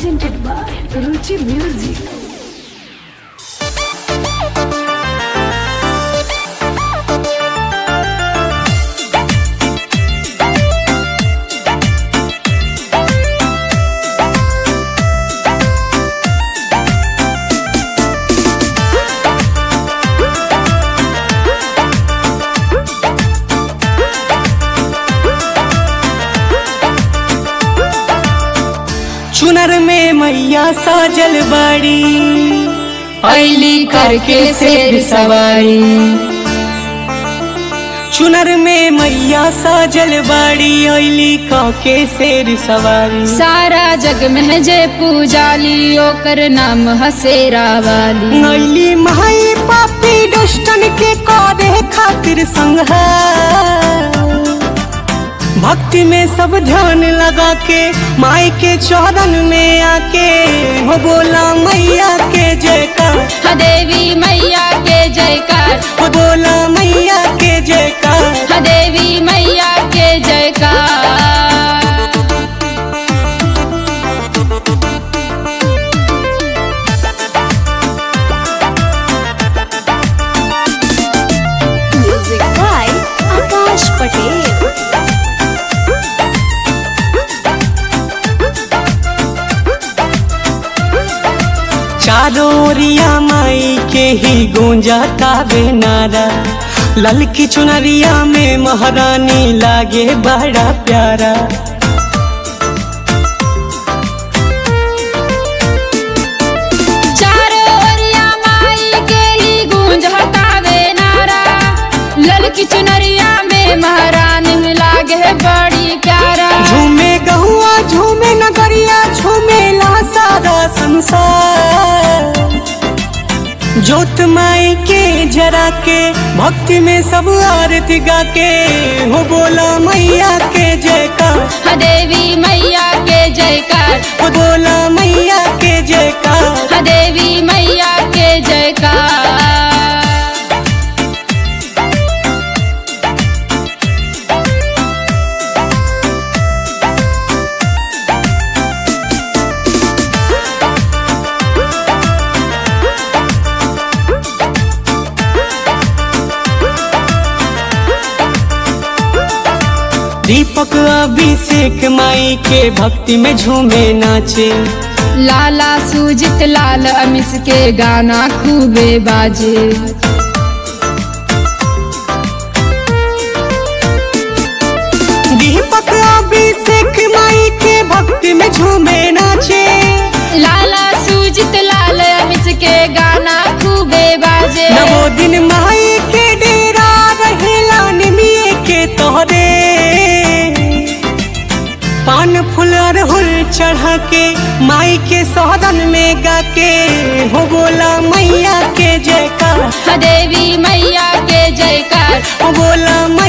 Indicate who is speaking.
Speaker 1: presented by Ruchi Music.
Speaker 2: चुनर में मैया साजल बाड़ी
Speaker 3: ऐली करके शेर सवारी।
Speaker 2: चुनर में मैया साजल बाड़ी ऐली करके शेर सवारी।
Speaker 3: सारा जग में जय पूजाली ओकर नाम हसेरा वाली।
Speaker 2: ऐली माई पापी दुष्टन के करे खातिर संहार। भक्ति में सब ध्यान लगा के माई के चरण में आके हो बोला मैया के जयकार।
Speaker 3: देवी मैया के जयकार।
Speaker 2: हो बोला मैया के जयकार।
Speaker 3: देवी मैया के जयकार।
Speaker 1: Music by Akash Patel.
Speaker 2: चारों ओरिया माई के ही गूंजा तावे नारा। ललकी चुनरिया में महारानी लागे बड़ा प्यारा।
Speaker 3: चारों ओरिया माई के ही गूंजतावे नारा। ललकी चुनरिया में महारानी लागे बड़ी प्यारा।
Speaker 2: झूमे गहुआ झूमे नगरिया झूमेला सारा संसार। जोत माई के जरा के भक्ति में सब आरती गा के हो बोला मैया के जयकार।
Speaker 3: देवी मैया के जयकार।
Speaker 2: हो बोला मैया के जयकार।
Speaker 3: देवी मैया के जयकार।
Speaker 2: दीपक अभिषेक माई के भक्ति में झूमे नाचे।
Speaker 3: लाला सुजित लाल अमिश के गाना खूबे बाजे।
Speaker 2: दीपक अभिषेक माई के भक्ति में झूमे नाचे।
Speaker 3: लाला सुजित लाल अमिश के गाना खूबे बाजे।
Speaker 2: नवो दिन माई के डेरा रहेला निमिये के तोहरे। पान फूल अरहुल चढ़ा के माई के सहरन में गा के हो बोला मैया के जयकार।
Speaker 3: देवी मैया के जयकार।
Speaker 2: हो बोला